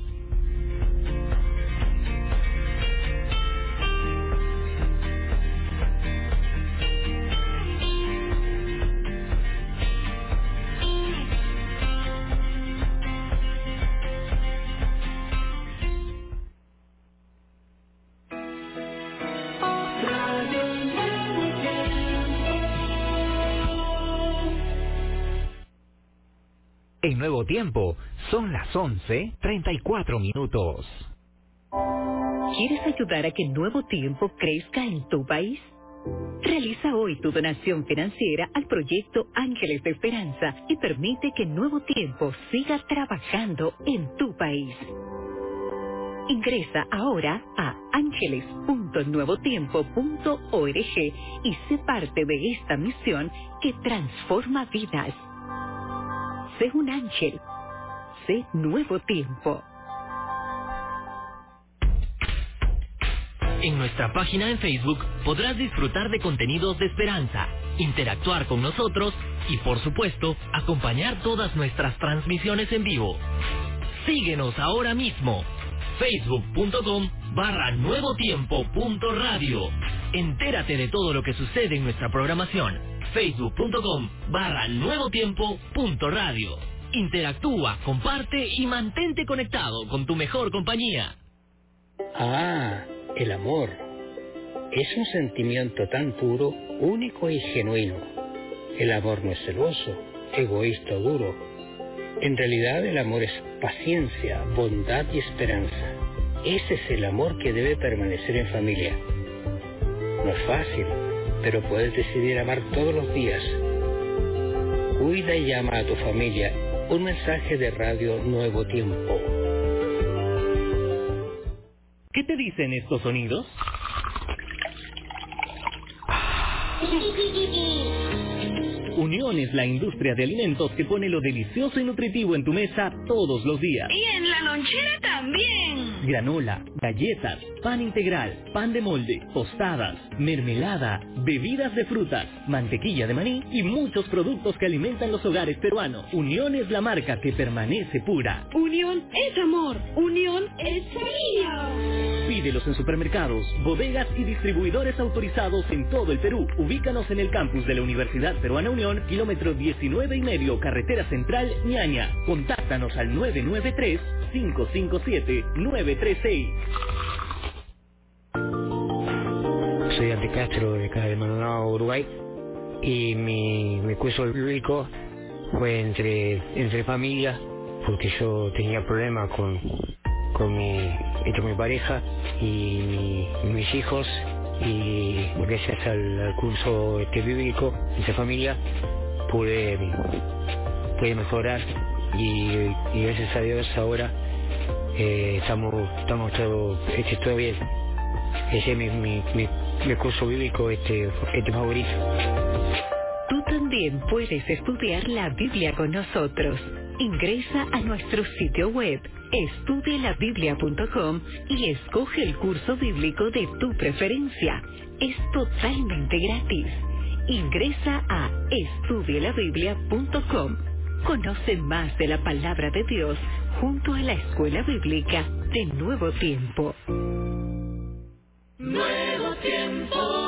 En Nuevo Tiempo, son las once, treinta y cuatro minutos. ¿Quieres ayudar a que Nuevo Tiempo crezca en tu país? Realiza hoy tu donación financiera al proyecto Ángeles de Esperanza y permite que Nuevo Tiempo siga trabajando en tu país. Ingresa ahora a ángeles punto nuevo tiempo punto org y sé parte de esta misión que transforma vidas. Sé un ángel. Sé Nuevo Tiempo. En nuestra página en Facebook podrás disfrutar de contenidos de esperanza, interactuar con nosotros y, por supuesto, acompañar todas nuestras transmisiones en vivo. Síguenos ahora mismo. Facebook.com barra Nuevo Tiempo punto radio. Entérate de todo lo que sucede en nuestra programación. Facebook.com barra Nuevo Tiempo punto radio. Interactúa, comparte y mantente conectado con tu mejor compañía. Ah, el amor. Es un sentimiento tan puro, único y genuino. El amor no es celoso, egoísta o duro. En realidad el amor es paciencia, bondad y esperanza. Ese es el amor que debe permanecer en familia. No es fácil, pero puedes decidir amar todos los días. Cuida y llama a tu familia. Un mensaje de Radio Nuevo Tiempo. ¿Qué te dicen estos sonidos? Unión es la industria de alimentos que pone lo delicioso y nutritivo en tu mesa todos los días. Y en la lonchera también. Granola, galletas, pan integral, pan de molde, tostadas, mermelada, bebidas de frutas, mantequilla de maní y muchos productos que alimentan los hogares peruanos. Unión es la marca que permanece pura. Unión es amor. Unión es familia. Pídelos en supermercados, bodegas y distribuidores autorizados en todo el Perú. Ubícanos en el campus de la Universidad Peruana Unión, kilómetro diecinueve y medio, carretera central, Ñaña. Contáctanos al nueve nueve tres, cinco cinco siete, nueve tres seis. Soy Ante Castro, de acá de Maldonado, Uruguay, y mi, mi curso bíblico fue entre, entre familia, porque yo tenía problemas con, con mi, entre mi pareja y, mi, y mis hijos, y gracias al, al curso este bíblico entre familia pude, pude mejorar, y, y gracias a Dios ahora eh, estamos, estamos todo, este, todo bien. Ese es mi, mi, mi, mi curso bíblico este, este favorito. Tú también puedes estudiar la Biblia con nosotros. Ingresa a nuestro sitio web estudie la biblia punto com y escoge el curso bíblico de tu preferencia. Es totalmente gratis. Ingresa a estudie la biblia punto com. Conoce más de la palabra de Dios junto a la Escuela Bíblica de Nuevo Tiempo. Nuevo Tiempo.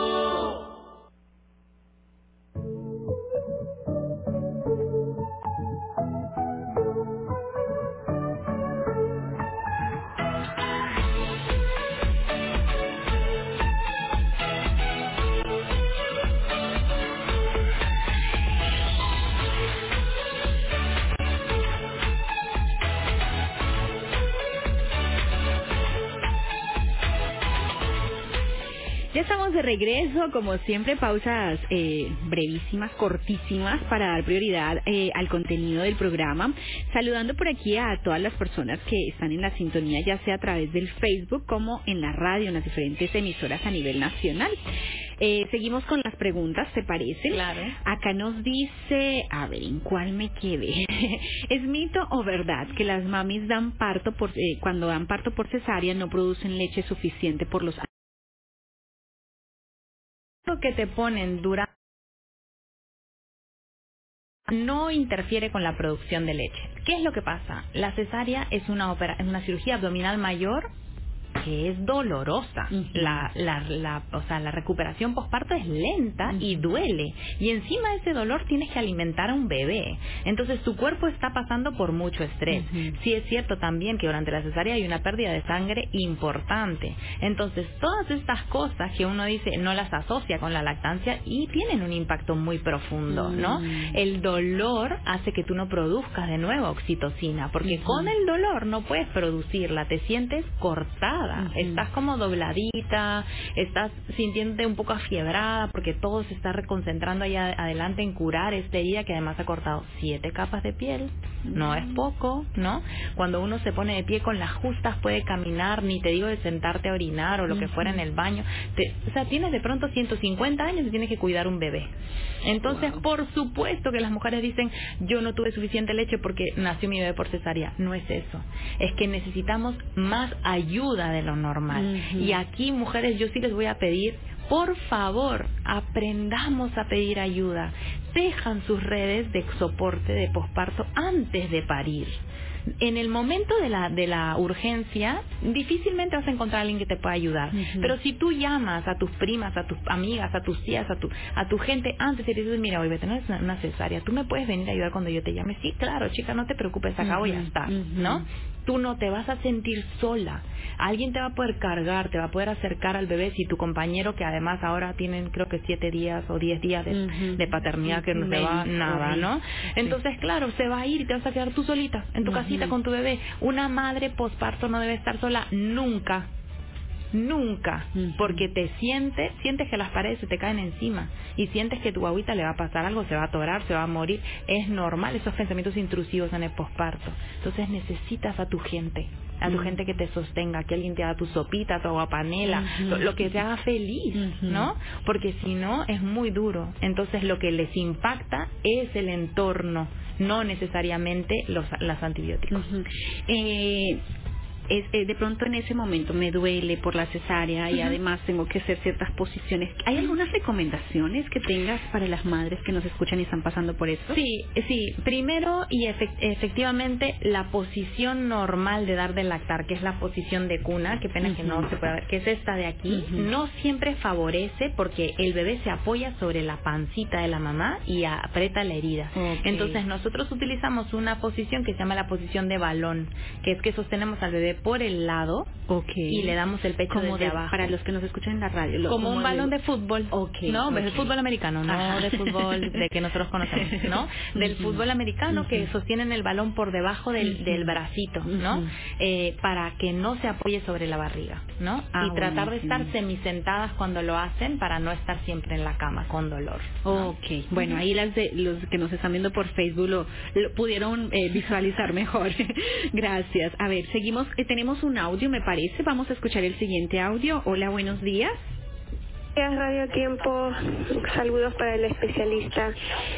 Ya estamos de regreso, como siempre, pausas eh, brevísimas, cortísimas, para dar prioridad eh, al contenido del programa. Saludando por aquí a todas las personas que están en la sintonía, ya sea a través del Facebook como en la radio, en las diferentes emisoras a nivel nacional. Eh, seguimos con las preguntas, ¿te parece? Claro. Acá nos dice, a ver, ¿en cuál me quedé? ¿Es mito o verdad que las mamis dan parto por, eh, cuando dan parto por cesárea no producen leche suficiente por los que te ponen durante no interfiere con la producción de leche? ¿Qué es lo que pasa? La cesárea es una opera, es una cirugía abdominal mayor que es dolorosa. Uh-huh. La, la, la, o sea, la recuperación posparto es lenta uh-huh. y duele. Y encima de ese dolor tienes que alimentar a un bebé. Entonces tu cuerpo está pasando por mucho estrés. Uh-huh. Sí es cierto también que durante la cesárea hay una pérdida de sangre importante. Entonces todas estas cosas que uno dice no las asocia con la lactancia y tienen un impacto muy profundo, uh-huh. ¿no? El dolor hace que tú no produzcas de nuevo oxitocina, porque uh-huh. con el dolor no puedes producirla, te sientes cortada. nada. Uh-huh. Estás como dobladita, estás sintiéndote un poco afiebrada porque todo se está reconcentrando allá adelante en curar esta herida que además ha cortado siete capas de piel. No es poco, ¿no? Cuando uno se pone de pie con las justas puede caminar, ni te digo de sentarte a orinar o lo que fuera en el baño. Te, o sea, tienes de pronto ciento cincuenta años y tienes que cuidar un bebé. Entonces, wow. por supuesto que las mujeres dicen, yo no tuve suficiente leche porque nació mi bebé por cesárea. No es eso. Es que necesitamos más ayuda de lo normal. Uh-huh. Y aquí, mujeres, yo sí les voy a pedir, por favor, aprendamos a pedir ayuda. Tejan sus redes de soporte de posparto antes de parir. En el momento de la de la urgencia, difícilmente vas a encontrar a alguien que te pueda ayudar. Uh-huh. Pero si tú llamas a tus primas, a tus amigas, a tus tías, a tu a tu gente antes y te dices, mira, hoy voy a tener una, una cesárea, ¿tú me puedes venir a ayudar cuando yo te llame? Sí, claro, chica, no te preocupes, acabo uh-huh. y ya está, uh-huh. ¿no? Tú no te vas a sentir sola. Alguien te va a poder cargar, te va a poder acercar al bebé si tu compañero, que además ahora tienen creo que siete días o diez días de, uh-huh. de paternidad que no se va nada, ¿no? Entonces, claro, se va a ir y te vas a quedar tú solita en tu uh-huh. casita con tu bebé. Una madre posparto no debe estar sola nunca. Nunca, uh-huh. porque te sientes, sientes que las paredes se te caen encima y sientes que tu guaguita le va a pasar algo, se va a atorar, se va a morir. Es normal esos pensamientos intrusivos en el posparto. Entonces necesitas a tu gente, a tu uh-huh. gente que te sostenga, que alguien te haga tu sopita, tu agua panela, uh-huh. lo, lo que te haga feliz, uh-huh. ¿no? Porque si no es muy duro. Entonces lo que les impacta es el entorno, no necesariamente los las antibióticos. Uh-huh. eh, Es, eh, de pronto en ese momento me duele por la cesárea y uh-huh. además tengo que hacer ciertas posiciones. ¿Hay algunas recomendaciones que tengas para las madres que nos escuchan y están pasando por esto? Sí, sí. Primero y efect- efectivamente la posición normal de dar de lactar, que es la posición de cuna, qué pena uh-huh. que no se pueda ver, que es esta de aquí, uh-huh. no siempre favorece porque el bebé se apoya sobre la pancita de la mamá y aprieta la herida. Okay. Entonces nosotros utilizamos una posición que se llama la posición de balón, que es que sostenemos al bebé por el lado okay. y le damos el pecho como desde de, abajo. Para los que nos escuchan en la radio. Lo, como, como un balón de, de fútbol. Okay, no, okay. del fútbol americano, no Ajá. de fútbol de que nosotros conocemos, ¿no? Del uh-huh. fútbol americano uh-huh. que sostienen el balón por debajo del, uh-huh. del bracito, ¿no? Uh-huh. Eh, para que no se apoye sobre la barriga, ¿no? Ah, y tratar buenísimo. de estar semisentadas cuando lo hacen para no estar siempre en la cama con dolor, ¿no? Ok, bueno, uh-huh. ahí las de los que nos están viendo por Facebook lo, lo pudieron eh, visualizar mejor. Gracias. A ver, seguimos. Eh, tenemos un audio, me parece. Vamos a escuchar el siguiente audio. Hola, buenos días. Radio Tiempo, saludos para el especialista.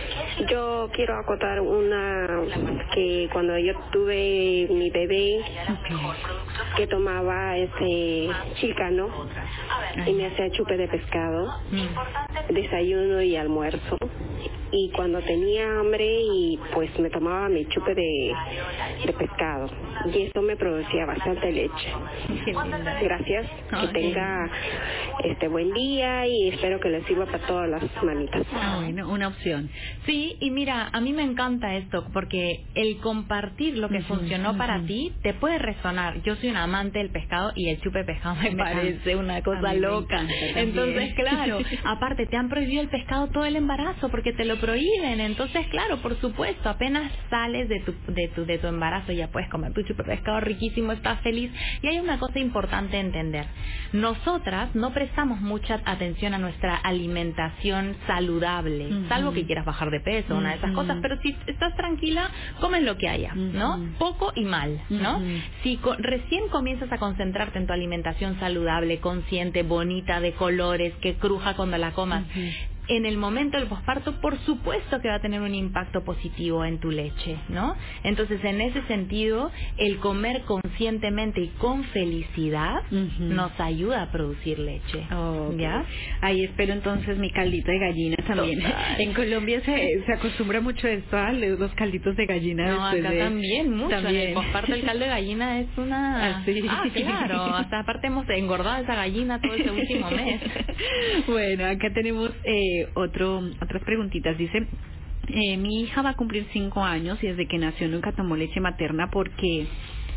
Yo quiero acotar una que cuando yo tuve mi bebé, okay. que tomaba ese chícano y me hacía chupe de pescado, mm. desayuno y almuerzo. Y cuando tenía hambre y pues me tomaba mi chupe de, de pescado y eso me producía bastante leche. Gracias, que tenga este buen día y espero que les sirva para todas las mamitas. Ah, bueno, una opción. Sí, y mira, a mí me encanta esto porque el compartir lo que uh-huh, funcionó uh-huh. para ti te puede resonar. Yo soy una amante del pescado y el chupe de pescado me parece una cosa loca. Entonces, claro, aparte te han prohibido el pescado todo el embarazo porque te lo prohíben. Entonces, claro, por supuesto, apenas sales de tu de tu de tu embarazo ya puedes comer tu chupe de pescado riquísimo, estás feliz. Y hay una cosa importante entender. Nosotras no prestamos mucha atención a nuestra alimentación saludable, uh-huh. salvo que quieras bajar de peso, uh-huh. una de esas cosas, pero si estás tranquila, comes lo que haya, uh-huh. ¿no? Poco y mal, ¿no? Uh-huh. Si co- recién comienzas a concentrarte en tu alimentación saludable, consciente, bonita, de colores, que cruja cuando la comas, uh-huh. en el momento del posparto, por supuesto que va a tener un impacto positivo en tu leche, ¿no? Entonces, en ese sentido, el comer conscientemente y con felicidad uh-huh. nos ayuda a producir leche. Oh, okay. ¿Ya? Ahí espero entonces mi caldito de gallina también. Total. En Colombia se, se acostumbra mucho esto, a los calditos de gallina. No, acá de... también, mucho. También. En el posparto el caldo de gallina es una... Ah, sí. Ah, claro. Hasta aparte hemos engordado esa gallina todo ese último mes. Bueno, acá tenemos... Eh, Otro, otras preguntitas. Dice, eh, mi hija va a cumplir cinco años y desde que nació nunca tomó leche materna porque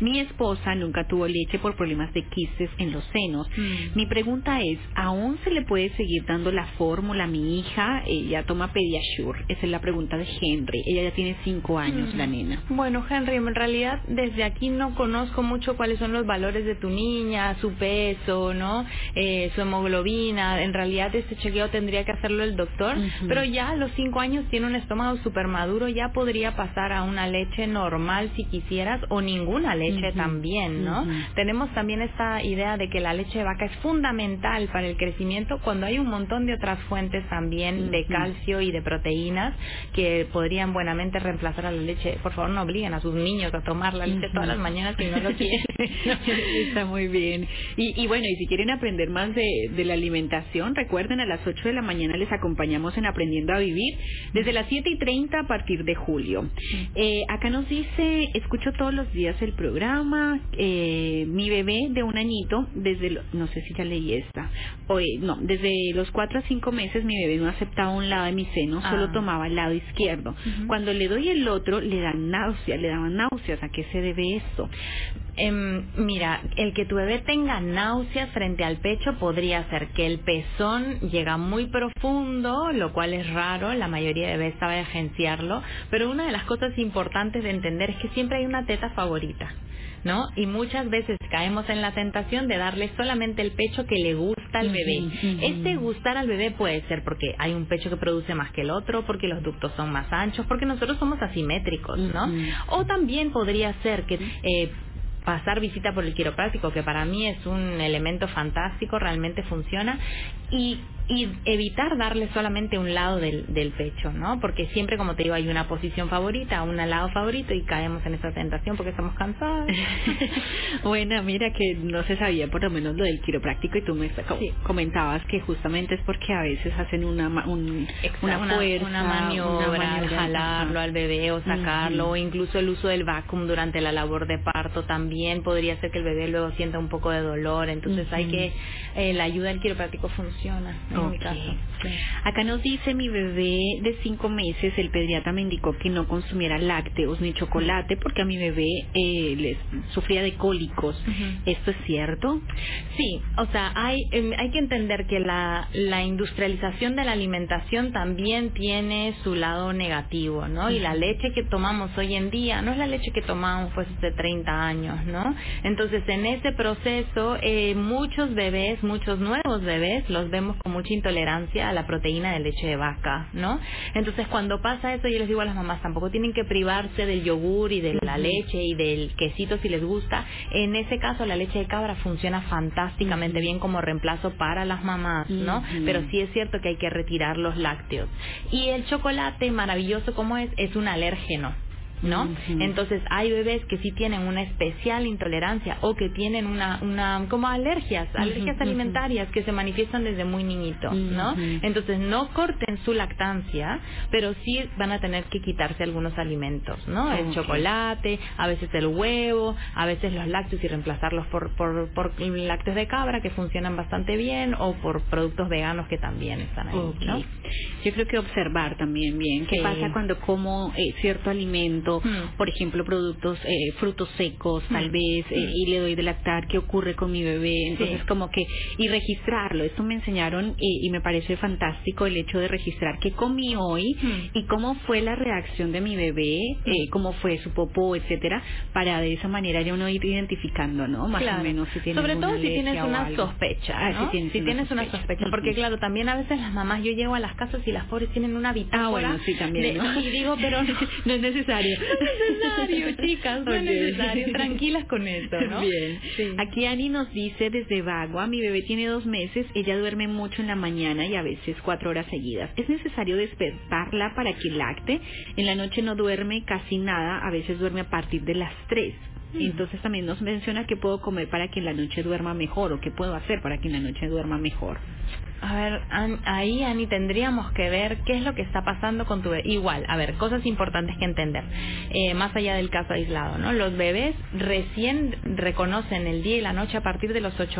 Mi esposa nunca tuvo leche por problemas de quistes en los senos. Mm. Mi pregunta es, ¿aún se le puede seguir dando la fórmula a mi hija? Ella toma Pediasure. Esa es la pregunta de Henry. Ella ya tiene cinco años, mm. la nena. Bueno, Henry, en realidad desde aquí no conozco mucho cuáles son los valores de tu niña, su peso, ¿no? Eh, su hemoglobina. En realidad este chequeo tendría que hacerlo el doctor, uh-huh. pero ya a los cinco años tiene un estómago súper maduro, ya podría pasar a una leche normal si quisieras, o ninguna leche uh-huh. también, ¿no? Uh-huh. Tenemos también esta idea de que la leche de vaca es fundamental para el crecimiento cuando hay un montón de otras fuentes también uh-huh. de calcio y de proteínas que podrían buenamente reemplazar a la leche. Por favor, no obliguen a sus niños a tomar la leche uh-huh. todas las mañanas si no lo quieren. Está muy bien. Y, y bueno, y si quieren aprender más de, de la alimentación, recuerden, a las ocho de la mañana les acompañamos en Aprendiendo a Vivir, desde las siete y treinta a partir de julio. Eh, acá nos dice, escucho todos los días el programa, eh, mi bebé de un añito, desde, lo, no sé si ya leí esta, Oye, no, desde los cuatro a cinco meses mi bebé no aceptaba un lado de mi seno, ah. solo tomaba el lado izquierdo. Uh-huh. Cuando le doy el otro, le dan náuseas, le daban náuseas. ¿A qué se debe esto? Eh, mira, el que tu bebé tenga náuseas frente al pecho podría ser que el pezón llega muy profundo, lo cual es raro, la mayoría de bebés sabe agenciarlo, pero una de las cosas importantes de entender es que siempre hay una teta favorita, ¿no? Y muchas veces caemos en la tentación de darle solamente el pecho que le gusta al bebé. Uh-huh. Este gustar al bebé puede ser porque hay un pecho que produce más que el otro, porque los ductos son más anchos, porque nosotros somos asimétricos, ¿no? Uh-huh. O también podría ser que eh, pasar visita por el quiropráctico, que para mí es un elemento fantástico, realmente funciona, y y evitar darle solamente un lado del, del pecho, ¿no? Porque siempre, como te digo, hay una posición favorita, un lado favorito, y caemos en esa tentación porque estamos cansados. Bueno, mira que no se sabía por lo menos lo del quiropráctico, y tú me sí. comentabas que justamente es porque a veces hacen una un, una, una fuerza, una maniobra, una maniobra jalarlo al bebé o sacarlo, uh-huh. o incluso el uso del vacuum durante la labor de parto también podría ser que el bebé luego sienta un poco de dolor. Entonces uh-huh. hay que eh, la ayuda del quiropráctico funciona. En okay. mi caso. Sí. Acá nos dice, mi bebé de cinco meses, el pediatra me indicó que no consumiera lácteos ni chocolate porque a mi bebé eh, les sufría de cólicos. Uh-huh. ¿Esto es cierto? Sí, o sea, hay eh, hay que entender que la, la industrialización de la alimentación también tiene su lado negativo, ¿no? Uh-huh. Y la leche que tomamos hoy en día no es la leche que tomamos pues hace treinta años, ¿no? Entonces, en ese proceso, eh, muchos bebés, muchos nuevos bebés, los vemos con mucha intolerancia a la proteína de leche de vaca, ¿no? Entonces, cuando pasa eso, yo les digo a las mamás, tampoco tienen que privarse del yogur y de la uh-huh. leche y del quesito si les gusta. En ese caso, la leche de cabra funciona fantásticamente uh-huh. bien como reemplazo para las mamás, ¿no? Uh-huh. Pero sí es cierto que hay que retirar los lácteos. Y el chocolate, maravilloso como es, es un alérgeno, ¿no? Uh-huh. Entonces hay bebés que sí tienen una especial intolerancia o que tienen una una como alergias, alergias uh-huh. alimentarias que se manifiestan desde muy niñito, uh-huh. ¿no? Entonces no corten su lactancia, pero sí van a tener que quitarse algunos alimentos, ¿no? Okay. El chocolate, a veces el huevo, a veces los lácteos y reemplazarlos por por por lácteos de cabra que funcionan bastante bien, o por productos veganos que también están ahí, okay. ¿no? Yo creo que observar también bien qué sí. pasa cuando como eh, cierto alimento, Hmm. por ejemplo, productos, eh, frutos secos, tal hmm. vez, eh, hmm. y le doy de lactar, ¿qué ocurre con mi bebé? Entonces, sí. como que, y registrarlo. Esto me enseñaron, eh, y me parece fantástico el hecho de registrar qué comí hoy hmm. y cómo fue la reacción de mi bebé, hmm. eh, cómo fue su popó, etcétera, para de esa manera ya uno ir identificando, ¿no? Más claro. o menos si tienes Sobre todo si tienes una algo. sospecha, ¿no? Ah, si tienes, si una, tienes sospecha. una sospecha. Porque, uh-huh. claro, también a veces las mamás, yo llego a las casas y las pobres tienen una bitácora. Ah, bueno, sí, también, de, ¿no? Y digo, pero no, no es necesario. No es necesario, chicas, no okay. es necesario. Tranquilas con eso, ¿no? Bien. Sí. Aquí Ani nos dice desde Bagua, mi bebé tiene dos meses, ella duerme mucho en la mañana y a veces cuatro horas seguidas. ¿Es necesario despertarla para que lacte? En la noche no duerme casi nada, a veces duerme a partir de las tres. Entonces también nos menciona qué puedo comer para que en la noche duerma mejor, o qué puedo hacer para que en la noche duerma mejor. A ver, ahí, Ani, tendríamos que ver qué es lo que está pasando con tu bebé. Igual, a ver, cosas importantes que entender, eh, más allá del caso aislado, ¿no? Los bebés recién reconocen el día y la noche a partir de los ocho meses.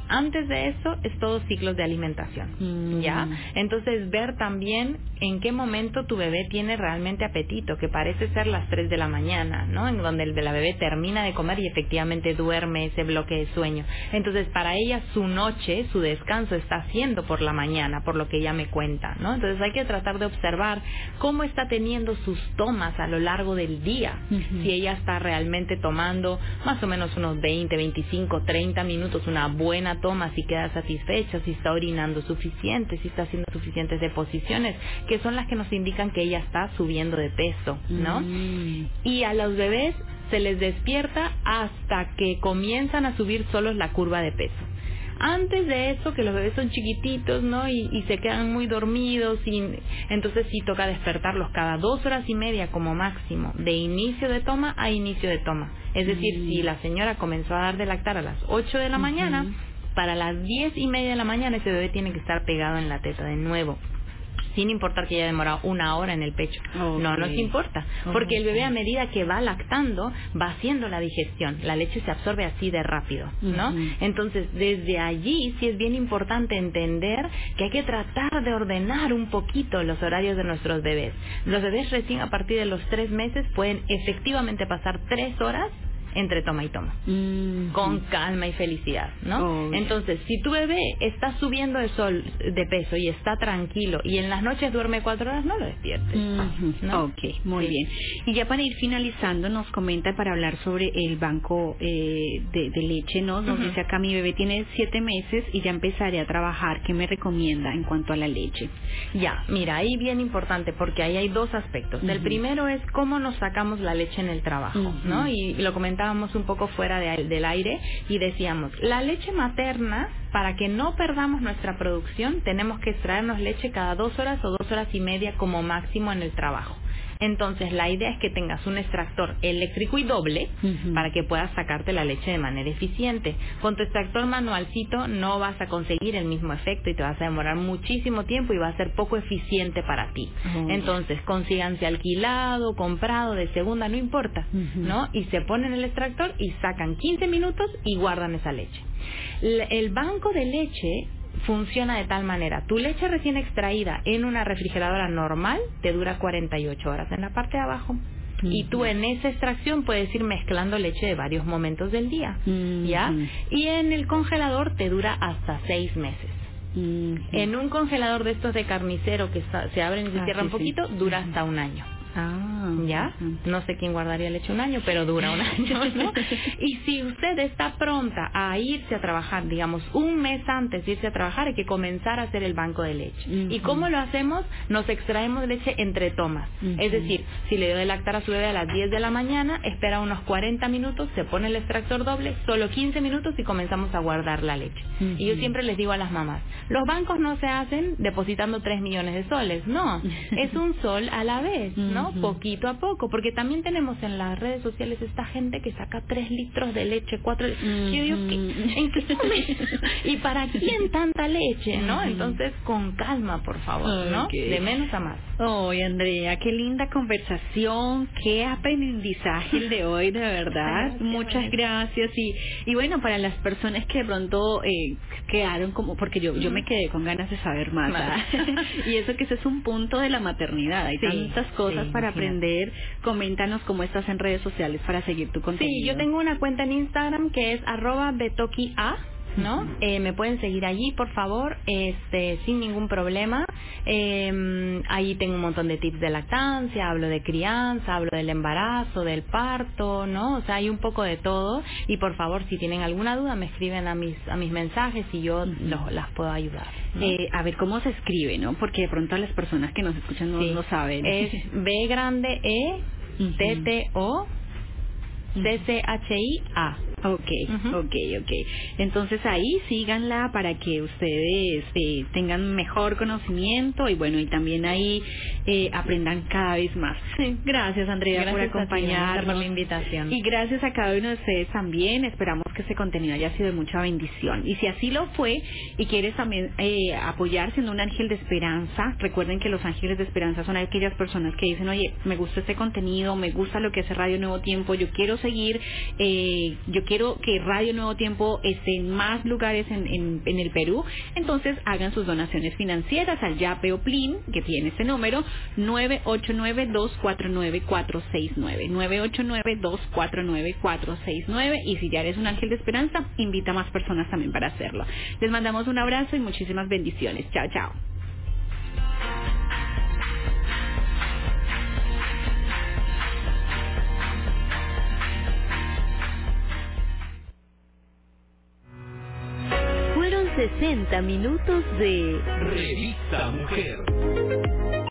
Antes de eso es todo ciclos de alimentación, mm. ¿ya? Entonces ver también en qué momento tu bebé tiene realmente apetito, que parece ser las tres de la mañana, ¿no? En donde el de la bebé termina de comer y efectivamente duerme ese bloque de sueño. Entonces para ella su noche, su descanso está siendo por la mañana, por lo que ella me cuenta, ¿no? Entonces hay que tratar de observar cómo está teniendo sus tomas a lo largo del día, uh-huh. si ella está realmente tomando más o menos unos veinte, veinticinco, treinta minutos, una buena toma, si queda satisfecha, si está orinando suficiente, si está haciendo suficientes deposiciones, que son las que nos indican que ella está subiendo de peso, ¿no? Mm. Y a los bebés se les despierta hasta que comienzan a subir solos la curva de peso. Antes de eso, que los bebés son chiquititos, ¿no? Y, y se quedan muy dormidos, y entonces sí toca despertarlos cada dos horas y media como máximo, de inicio de toma a inicio de toma. Es decir, mm. si la señora comenzó a dar de lactar a las ocho de la uh-huh. mañana, para las diez y media de la mañana ese bebé tiene que estar pegado en la teta de nuevo, sin importar que haya demorado una hora en el pecho. Okay. No nos importa, porque okay. el bebé a medida que va lactando va haciendo la digestión, la leche se absorbe así de rápido, ¿no? Uh-huh. Entonces desde allí sí es bien importante entender que hay que tratar de ordenar un poquito los horarios de nuestros bebés. Los bebés recién a partir de los tres meses pueden efectivamente pasar tres horas entre toma y toma, mm-hmm. con calma y felicidad, ¿no? Oh, Entonces, si tu bebé está subiendo de sol de peso y está tranquilo y en las noches duerme cuatro horas, no lo despiertes, mm-hmm. ¿no? Ok, muy sí. bien. Y ya para ir finalizando, nos comenta para hablar sobre el banco eh, de, de leche, ¿no? Nos uh-huh. dice acá, mi bebé tiene siete meses y ya empezaré a trabajar. ¿Qué me recomienda en cuanto a la leche? Ya, mira, ahí bien importante, porque ahí hay dos aspectos. Uh-huh. El primero es cómo nos sacamos la leche en el trabajo, uh-huh. ¿no? Y lo comentaba estábamos un poco fuera de, del aire y decíamos, la leche materna, para que no perdamos nuestra producción, tenemos que extraernos leche cada dos horas o dos horas y media como máximo en el trabajo. Entonces, la idea es que tengas un extractor eléctrico y doble uh-huh. para que puedas sacarte la leche de manera eficiente. Con tu extractor manualcito no vas a conseguir el mismo efecto y te vas a demorar muchísimo tiempo y va a ser poco eficiente para ti. Uh-huh. Entonces, consíganse alquilado, comprado, de segunda, no importa, uh-huh. ¿no? Y se ponen el extractor y sacan quince minutos y guardan esa leche. El banco de leche funciona de tal manera, tu leche recién extraída en una refrigeradora normal te dura cuarenta y ocho horas en la parte de abajo. Uh-huh. Y tú en esa extracción puedes ir mezclando leche de varios momentos del día, uh-huh. ¿ya? Y en el congelador te dura hasta seis meses. Uh-huh. En un congelador de estos de carnicero que está, se abren y se ah, cierran sí, un poquito, sí. dura uh-huh. hasta un año. Ah, ¿ya? Uh-huh. No sé quién guardaría leche un año, pero dura un año, ¿no? Y si usted está pronta a irse a trabajar, digamos, un mes antes de irse a trabajar, hay que comenzar a hacer el banco de leche. Uh-huh. ¿Y cómo lo hacemos? Nos extraemos leche entre tomas. Uh-huh. Es decir, si le dio de lactar a su bebé a las diez de la mañana, espera unos cuarenta minutos, se pone el extractor doble, solo quince minutos y comenzamos a guardar la leche. Uh-huh. Y yo siempre les digo a las mamás, los bancos no se hacen depositando tres millones de soles, no, es un sol a la vez, ¿no? Uh-huh. Poquito a poco, porque también tenemos en las redes sociales esta gente que saca tres litros de leche, cuatro litros. Uh-huh. Yo digo, ¿qué? ¿En qué momento? ¿Y para quién tanta leche, no? Uh-huh. Entonces, con calma, por favor, ¿no? Okay. De menos a más. Oy, Andrea, qué linda conversación, qué aprendizaje el de hoy, de verdad. Gracias. Muchas gracias. Y, y bueno, para las personas que de pronto eh, quedaron como, porque yo, yo me quedé con ganas de saber más. Y eso que ese es un punto de la maternidad. Hay sí, tantas cosas sí. para aprender. Coméntanos cómo estás en redes sociales para seguir tu contenido. Sí, yo tengo una cuenta en Instagram que es arroba betokia, ¿no? Uh-huh. Eh, me pueden seguir allí, por favor, este, sin ningún problema. Eh, ahí tengo un montón de tips de lactancia, hablo de crianza, hablo del embarazo, del parto, ¿no? O sea, hay un poco de todo. Y por favor, si tienen alguna duda, me escriben a mis a mis mensajes y yo uh-huh. los, las puedo ayudar, ¿no? Eh, a ver cómo se escribe, ¿no? Porque de pronto a las personas que nos escuchan no, sí. no saben. Es B grande E T T O C C H I A. Ok, uh-huh. ok, ok. Entonces ahí síganla para que ustedes eh, tengan mejor conocimiento y bueno, y también ahí eh, aprendan cada vez más. Sí. Gracias, Andrea, gracias por acompañarnos. por la invitación. Y gracias a cada uno de ustedes también. Esperamos que este contenido haya sido de mucha bendición. Y si así lo fue y quieres también eh, apoyar siendo un ángel de esperanza, recuerden que los ángeles de esperanza son aquellas personas que dicen, oye, me gusta este contenido, me gusta lo que hace Radio Nuevo Tiempo, yo quiero seguir, eh, yo quiero que Radio Nuevo Tiempo esté en más lugares en, en, en el Perú. Entonces hagan sus donaciones financieras al Yape o Plin, que tiene este número, nueve ocho nueve, dos cuatro nueve, cuatro seis nueve, nueve ocho nueve, dos cuatro nueve, cuatro seis nueve, y si ya eres un ángel de esperanza, invita a más personas también para hacerlo. Les mandamos un abrazo y muchísimas bendiciones. Chao, chao. Fueron sesenta minutos de Revista Mujer.